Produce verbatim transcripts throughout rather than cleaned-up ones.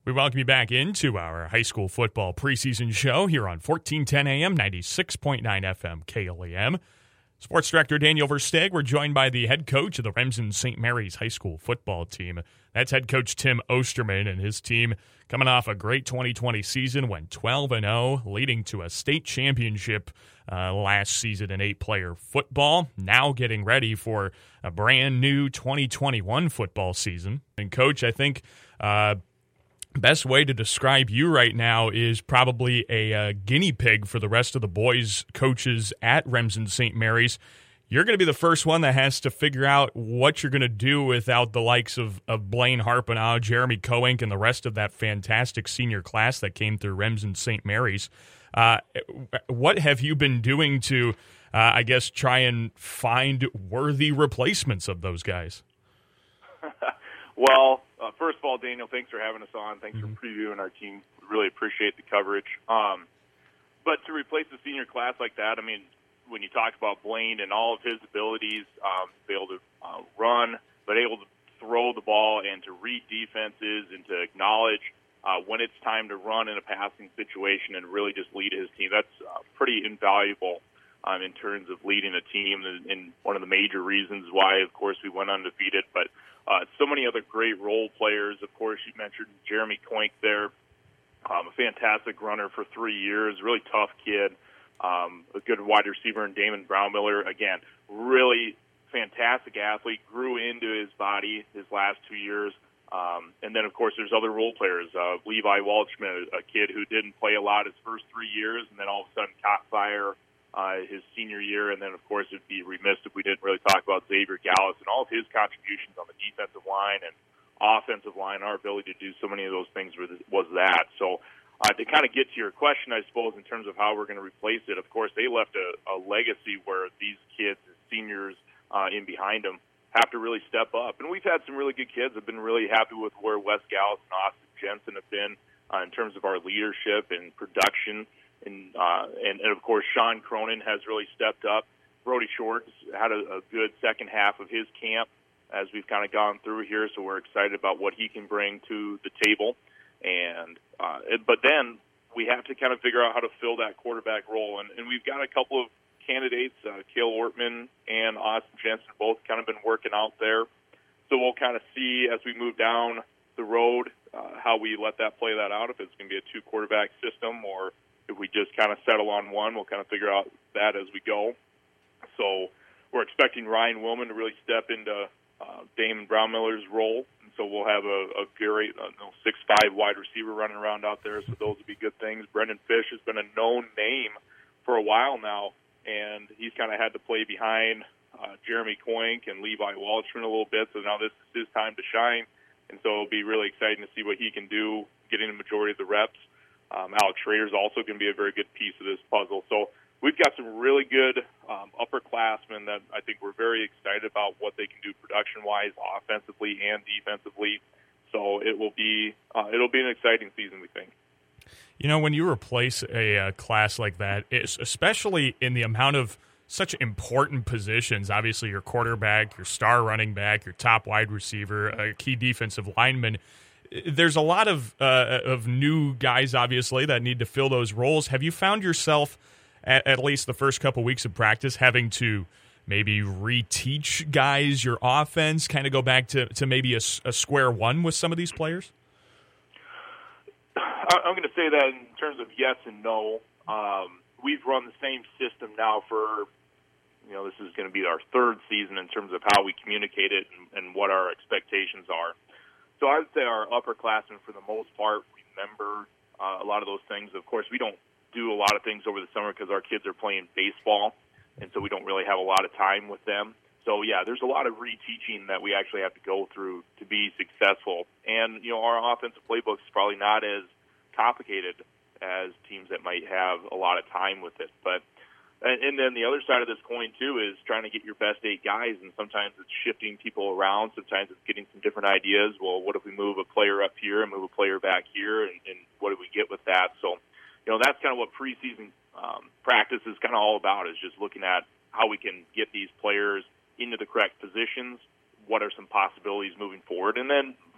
We welcome you back into our high school football preseason show here on fourteen ten A M, ninety-six point nine F M, K L A M. Sports Director Daniel Versteeg. We're joined by the head coach of the Remsen Saint Mary's high school football team. That's head coach Tim Osterman and his team coming off a great twenty twenty season, went twelve and oh, leading to a state championship uh, last season in eight-player football. Now getting ready for a brand new twenty twenty-one football season. And, Coach, I think uh, best way to describe you right now is probably a uh, guinea pig for the rest of the boys coaches at Remsen Saint Mary's. You're going to be the first one that has to figure out what you're going to do without the likes of, of Blaine Harpenow, Jeremy Coink, and the rest of that fantastic senior class that came through Remsen Saint Mary's. Uh, what have you been doing to, uh, I guess, try and find worthy replacements of those guys? Well, uh, first of all, Daniel, thanks for having us on. Thanks Mm-hmm. for previewing our team. We really appreciate the coverage. Um, but to replace a senior class like that, I mean, when you talk about Blaine and all of his abilities, um, to be able to uh, run, but able to throw the ball and to read defenses and to acknowledge uh, when it's time to run in a passing situation and really just lead his team, that's uh, pretty invaluable um, in terms of leading a team, and one of the major reasons why, of course, we went undefeated. But uh, so many other great role players. Of course, you mentioned Jeremy Coink there, um, a fantastic runner for three years, really tough kid. Um, a good wide receiver in Damon Brownmiller. Again, really fantastic athlete, grew into his body his last two years. Um, and then, of course, there's other role players. Uh, Levi Walshman, a kid who didn't play a lot his first three years, and then all of a sudden caught fire uh, his senior year. And then, of course, it would be remiss if we didn't really talk about Xavier Gallus and all of his contributions on the defensive line and offensive line. Our ability to do so many of those things was, was that. So, Uh, to kind of get to your question, I suppose, in terms of how we're going to replace it, of course, they left a, a legacy where these kids, seniors uh, in behind them, have to really step up. And we've had some really good kids. I've been really happy with where Wes Gallus and Austin Jensen have been uh, in terms of our leadership and production. And, uh, and, and, of course, Sean Cronin has really stepped up. Brody Shorts had a, a good second half of his camp as we've kind of gone through here, so we're excited about what he can bring to the table. And uh, but then we have to kind of figure out how to fill that quarterback role. And, and we've got a couple of candidates, uh, Cale Ortman and Austin Jensen, both kind of been working out there. So we'll kind of see as we move down the road uh, how we let that play that out, if it's going to be a two-quarterback system or if we just kind of settle on one. We'll kind of figure out that as we go. So we're expecting Ryan Willman to really step into uh, Damon Brownmiller's role. So we'll have a, a great uh, six five wide receiver running around out there, so those would be good things. Brendan Fish has been a known name for a while now, and he's kind of had to play behind uh, Jeremy Coink and Levi Walshman a little bit, so now this is his time to shine. And so it'll be really exciting to see what he can do, getting the majority of the reps. Um, Alex Schrader is also going to be a very good piece of this puzzle. So we've got some really good um, upperclassmen that I think we're very excited about what they can do production-wise, offensively and defensively. So it will be uh, it'll be an exciting season, we think. You know, when you replace a uh, class like that, it's especially in the amount of such important positions, obviously your quarterback, your star running back, your top wide receiver, a key defensive lineman, there's a lot of uh, of new guys, obviously, that need to fill those roles. Have you found yourself, at, at least the first couple weeks of practice, having to maybe reteach guys your offense, kind of go back to, to maybe a, a square one with some of these players? I'm going to say that in terms of yes and no. Um, we've run the same system now for, you know, this is going to be our third season in terms of how we communicate it and, and what our expectations are. So I would say our upperclassmen, for the most part, remember uh, a lot of those things. Of course, we don't do a lot of things over the summer because our kids are playing baseball, and so we don't really have a lot of time with them. So, yeah, there's a lot of reteaching that we actually have to go through to be successful. And, you know, our offensive playbook is probably not as complicated as teams that might have a lot of time with it. But and then the other side of this coin, too, is trying to get your best eight guys, and sometimes it's shifting people around. Sometimes it's getting some different ideas. Well, what if we move a player up here and move a player back here, and, and what do we get with that? So, you know, that's kind of what preseason um, practice is kind of all about, is just looking at how we can get these players into the correct positions, what are some possibilities moving forward. And then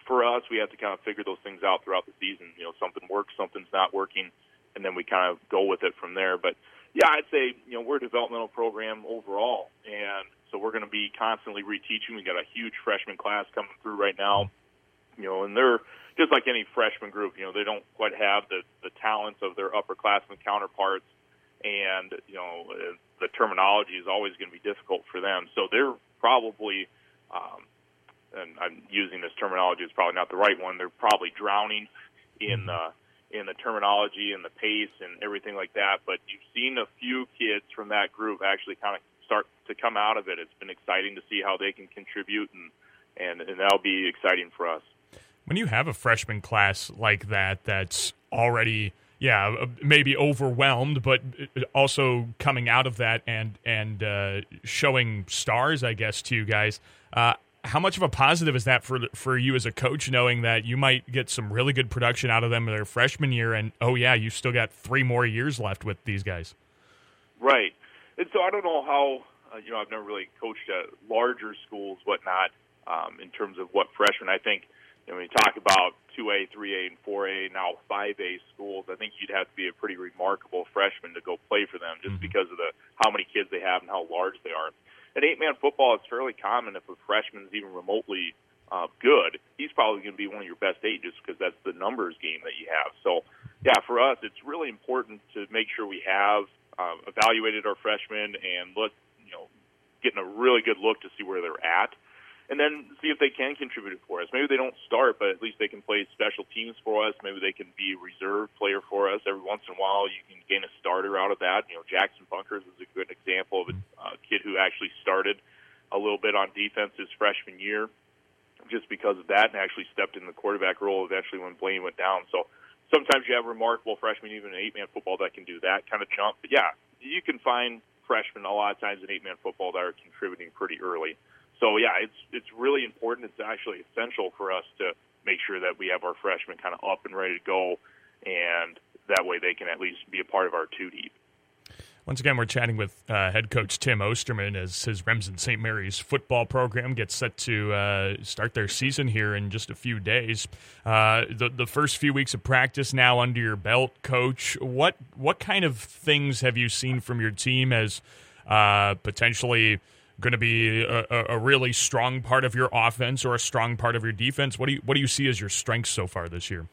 for us, we have to kind of figure those things out throughout the season. You know, something works, something's not working, and then we kind of go with it from there. But, yeah, I'd say, you know, we're a developmental program overall, and so we're going to be constantly reteaching. We got a huge freshman class coming through right now, you know, and they're just like any freshman group. You know, they don't quite have the, the talents of their upperclassmen counterparts, and, you know, the terminology is always going to be difficult for them. So they're probably, um, and I'm using this terminology, it's probably not the right one, they're probably drowning in the, in the terminology and the pace and everything like that. But you've seen a few kids from that group actually kind of start to come out of it. It's been exciting to see how they can contribute, and, and, and that'll be exciting for us. When you have a freshman class like that that's already – yeah, maybe overwhelmed, but also coming out of that and and uh, showing stars, I guess, to you guys. Uh, how much of a positive is that for for you as a coach, knowing that you might get some really good production out of them in their freshman year, and oh yeah, you still got three more years left with these guys? Right, and so I don't know how. Uh, you know, I've never really coached at larger schools, whatnot, um, in terms of what freshmen. I think, you know, when you talk about two A, three A, and four A, now five A schools, I think you'd have to be a pretty remarkable freshman to go play for them, just mm-hmm. because of the how many kids they have and how large they are. In eight-man football, it's fairly common if a freshman's even remotely uh, good, he's probably going to be one of your best eight, just because that's the numbers game that you have. So, yeah, for us, it's really important to make sure we have uh, evaluated our freshmen and look, you know, getting a really good look to see where they're at. And then see if they can contribute for us. Maybe they don't start, but at least they can play special teams for us. Maybe they can be a reserve player for us. Every once in a while, you can gain a starter out of that. You know, Jackson Bunkers is a good example of a uh, kid who actually started a little bit on defense his freshman year just because of that, and actually stepped in the quarterback role eventually when Blaine went down. So sometimes you have remarkable freshmen, even in eight-man football, that can do that kind of jump. But, yeah, you can find freshmen a lot of times in eight-man football that are contributing pretty early. So, yeah, it's it's really important. It's actually essential for us to make sure that we have our freshmen kind of up and ready to go, and that way they can at least be a part of our two-deep. Once again, we're chatting with uh, head coach Tim Osterman as his Remsen Saint Mary's football program gets set to uh, start their season here in just a few days. Uh, the the first few weeks of practice now under your belt, Coach. What what kind of things have you seen from your team as uh, potentially going to be a, a really strong part of your offense or a strong part of your defense? What do you what do you see as your strengths so far this year?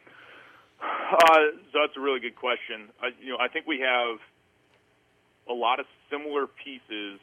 Uh, so that's a really good question. I, you know, I think we have a lot of similar pieces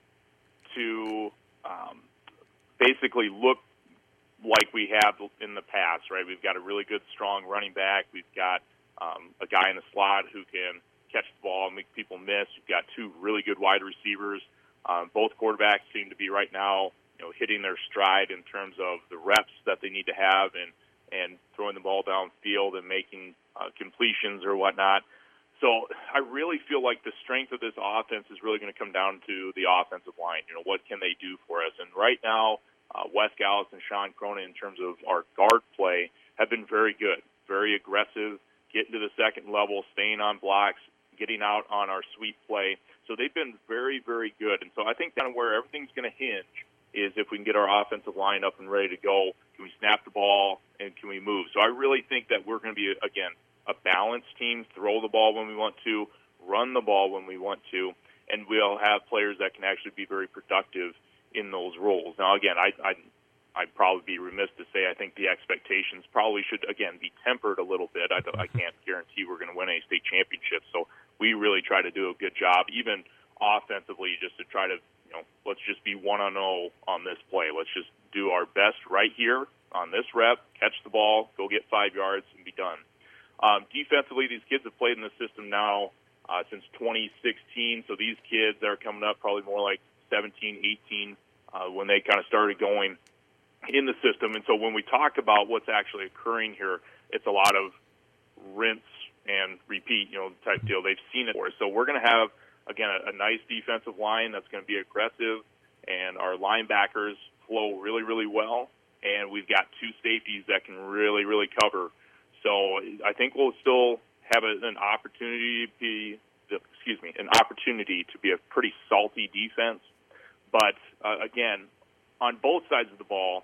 to um, basically look like we have in the past, right? We've got a really good, strong running back. We've got um, a guy in the slot who can catch the ball and make people miss. We've got two really good wide receivers. Um, both quarterbacks seem to be right now, you know, hitting their stride in terms of the reps that they need to have and, and throwing the ball downfield and making uh, completions or whatnot. So I really feel like the strength of this offense is really going to come down to the offensive line. You know, what can they do for us? And right now, uh, Wes Gallis and Sean Cronin, in terms of our guard play, have been very good, very aggressive, getting to the second level, staying on blocks, getting out on our sweep play. So they've been very, very good. And so I think kind of where everything's going to hinge is if we can get our offensive line up and ready to go, can we snap the ball, and can we move? So I really think that we're going to be, again, a balanced team, throw the ball when we want to, run the ball when we want to, and we'll have players that can actually be very productive in those roles. Now, again, I, I, I'd probably be remiss to say I think the expectations probably should, again, be tempered a little bit. I, I can't guarantee we're going to win a state championship, so we really try to do a good job, even offensively, just to try to, you know, let's just be one on oh on this play. Let's just do our best right here on this rep, catch the ball, go get five yards, and be done. Um, defensively, these kids have played in the system now uh, since twenty sixteen, so these kids are coming up probably more like seventeen, eighteen uh, when they kind of started going in the system. And so when we talk about what's actually occurring here, it's a lot of rinse and repeat, you know, type deal. They've seen it before. So we're going to have, again, a, a nice defensive line that's going to be aggressive, and our linebackers flow really, really well, and we've got two safeties that can really, really cover. So I think we'll still have a, an opportunity to be, excuse me, an opportunity to be a pretty salty defense. But, uh, again, on both sides of the ball,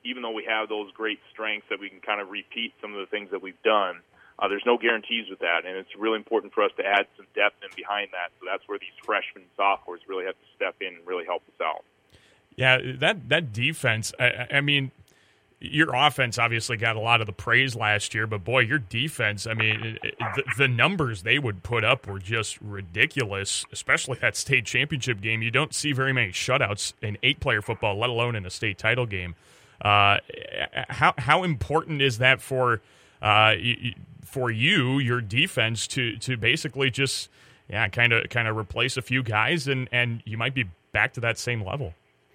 even though we have those great strengths that we can kind of repeat some of the things that we've done, uh, there's no guarantees with that, and it's really important for us to add some depth in behind that. So that's where these freshmen and sophomores really have to step in and really help us out. Yeah, that that defense, I, I mean, your offense obviously got a lot of the praise last year, but boy, your defense, I mean, the, the numbers they would put up were just ridiculous, especially that state championship game. You don't see very many shutouts in eight-player football, let alone in a state title game. Uh, how how important is that for uh, for you, your defense, to to basically just yeah, kind of kind of replace a few guys, and, and you might be back to that same level?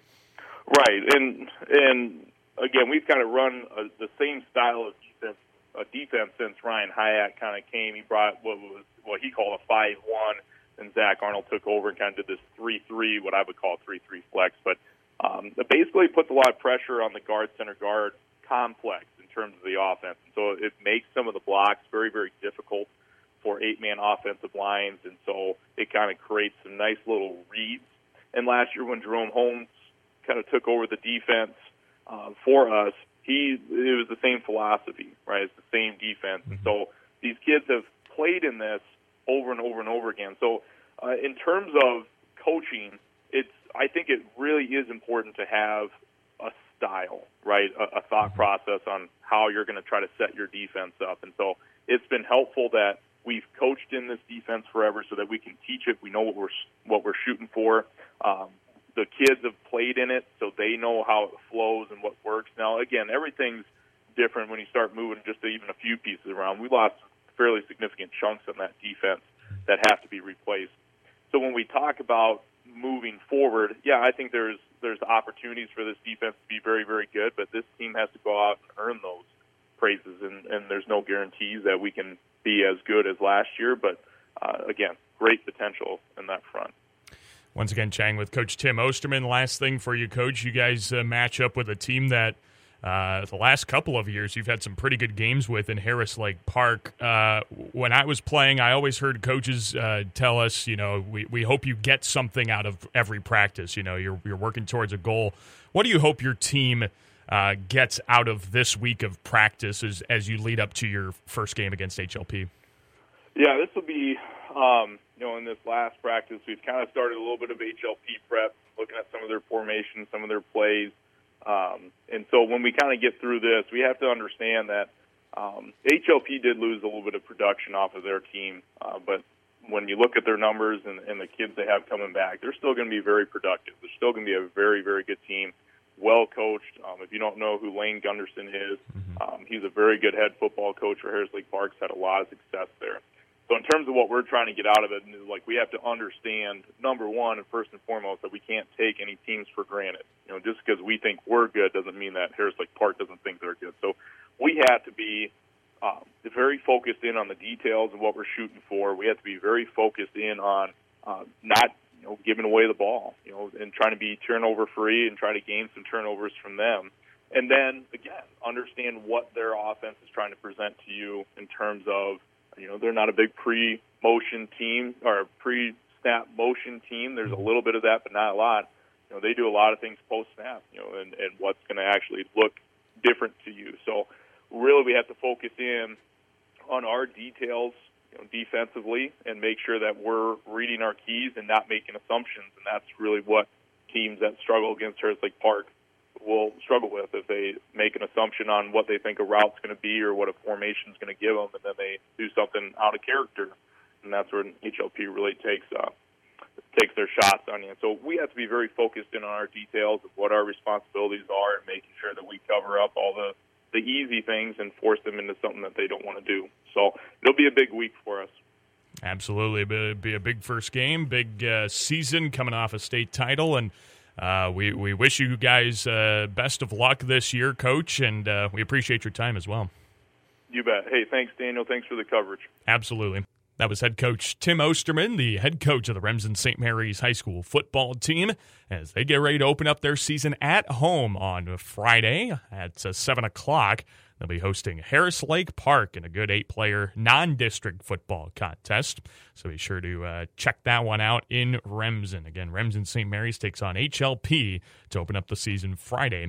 Right, and and. Again, we've kind of run a, the same style of defense, uh, defense since Ryan Hyatt kind of came. He brought what was what he called a five one, and Zach Arnold took over and kind of did this three three, what I would call three three flex. But um, it basically puts a lot of pressure on the guard center guard complex in terms of the offense. And so it makes some of the blocks very, very difficult for eight-man offensive lines, and so it kind of creates some nice little reads. And last year when Jerome Holmes kind of took over the defense, Uh, for us, he it was the same philosophy, right? It's the same defense. And so these kids have played in this over and over and over again. So uh, in terms of coaching, it's I think it really is important to have a style, right? A, a thought process on how you're going to try to set your defense up. And so it's been helpful that we've coached in this defense forever so that we can teach it. We know what we're what we're shooting for. Um, The kids have played in it, so they know how it flows and what works. Now, again, everything's different when you start moving just even a few pieces around. We lost fairly significant chunks on that defense that have to be replaced. So when we talk about moving forward, yeah, I think there's there's opportunities for this defense to be very, very good, but this team has to go out and earn those praises, and, and there's no guarantees that we can be as good as last year. But, uh, again, great potential in that front. Once again, chatting with Coach Tim Osterman. Last thing for you, Coach, you guys uh, match up with a team that uh, the last couple of years you've had some pretty good games with in Harris Lake Park. Uh, when I was playing, I always heard coaches uh, tell us, you know, we, we hope you get something out of every practice. You know, you're you're working towards a goal. What do you hope your team uh, gets out of this week of practice as, as you lead up to your first game against H L P? Yeah, this will be um, – You know, in this last practice, we've kind of started a little bit of H L P prep, looking at some of their formations, some of their plays. Um, and so when we kind of get through this, we have to understand that um, H L P did lose a little bit of production off of their team. Uh, but when you look at their numbers and, and the kids they have coming back, they're still going to be very productive. They're still going to be a very, very good team, well coached. Um, if you don't know who Lane Gunderson is, um, he's a very good head football coach for Harris Lake Park's had a lot of success there. So in terms of what we're trying to get out of it, like we have to understand, number one, and first and foremost, that we can't take any teams for granted. You know, just because we think we're good doesn't mean that Harris Lake Park doesn't think they're good. So we have to be um, very focused in on the details of what we're shooting for. We have to be very focused in on uh, not, you know, giving away the ball, you know, and trying to be turnover free and try to gain some turnovers from them. And then again, understand what their offense is trying to present to you in terms of, you know, they're not a big pre-motion team or a pre-snap motion team. There's a little bit of that, but not a lot. You know, they do a lot of things post-snap, you know, and, and what's going to actually look different to you. So really we have to focus in on our details, you know, defensively and make sure that we're reading our keys and not making assumptions. And that's really what teams that struggle against Harris Lake Park will struggle with, if they make an assumption on what they think a route's going to be or what a formation is going to give them, and then they do something out of character, and that's where H L P really takes uh, takes their shots on you. So we have to be very focused in on our details of what our responsibilities are and making sure that we cover up all the, the easy things and force them into something that they don't want to do. So it'll be a big week for us. Absolutely. It'll be a big first game, big uh, season coming off a state title, and Uh, we, we wish you guys uh, best of luck this year, Coach, and uh, we appreciate your time as well. You bet. Hey, thanks, Daniel. Thanks for the coverage. Absolutely. That was head coach Tim Osterman, the head coach of the Remsen Saint Mary's High School football team, as they get ready to open up their season at home on Friday at uh, seven o'clock. They'll be hosting Harris Lake Park in a good eight-player non-district football contest. So be sure to uh, check that one out in Remsen. Again, Remsen Saint Mary's takes on H L P to open up the season Friday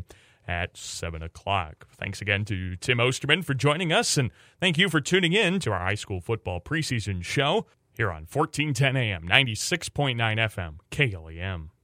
at seven o'clock. Thanks again to Tim Osterman for joining us, and thank you for tuning in to our high school football preseason show here on fourteen ten A M, ninety-six point nine F M, K L E M.